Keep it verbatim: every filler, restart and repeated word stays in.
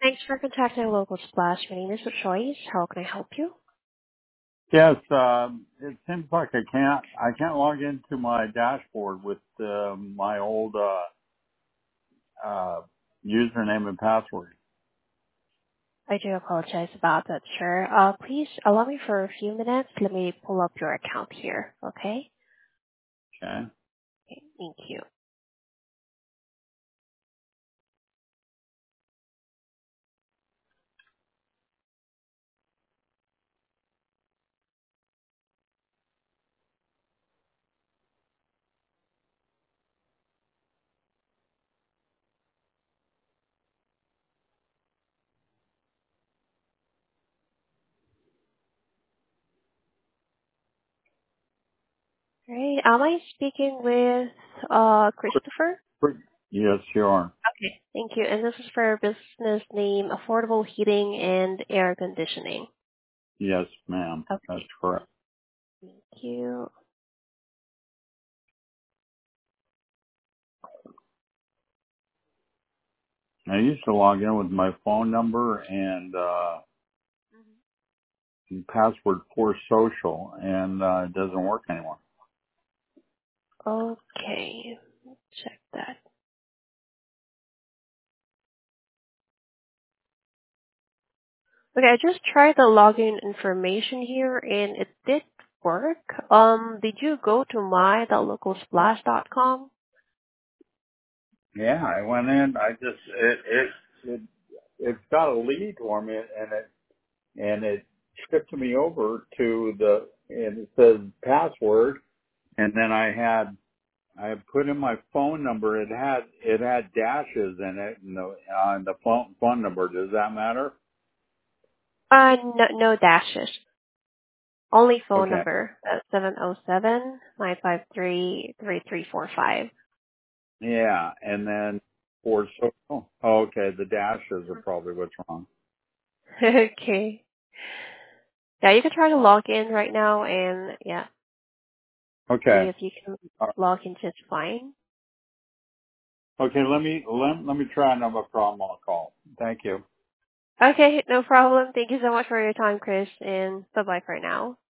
Thanks for contacting Local Splash. My name is Choice. How can I help you? Yes, um, it seems like I can't I can't log into my dashboard with uh, my old uh, uh, username and password. I do apologize about that, sir. Uh, please allow me for a few minutes. Let me pull up your account here, okay? Okay. Okay, thank you. All right, am I speaking with uh Christopher? Yes, you are. Okay, thank you. And this is for a business name, Affordable Heating and Air Conditioning. Yes, ma'am. That's Okay, correct. thank you. I used to log in with my phone number and uh, password for social, and uh, it doesn't work anymore. Okay, let's check that. Okay, I just tried the login information here and it did work. Um, did you go to my dot local splash dot com? Yeah, I went in. I just it it, it it's got a lead for me, and it and it skipped me over to the and it says password, and then I had I put in my phone number. It had it had dashes in it, and the on the phone phone number. Does that matter? Uh, no, no dashes. Only phone Okay. number. Uh, seven oh seven, nine five three, three three four five. Yeah, and then for social. Oh, okay, the dashes are probably what's wrong. Okay. Yeah, you can try to log in right now and yeah, see Okay. if you can Uh, log in just fine. Okay. Let me let let me try another problem. I'll call. Thank you. Okay, no problem. Thank you so much for your time, Chris, and bye bye for now.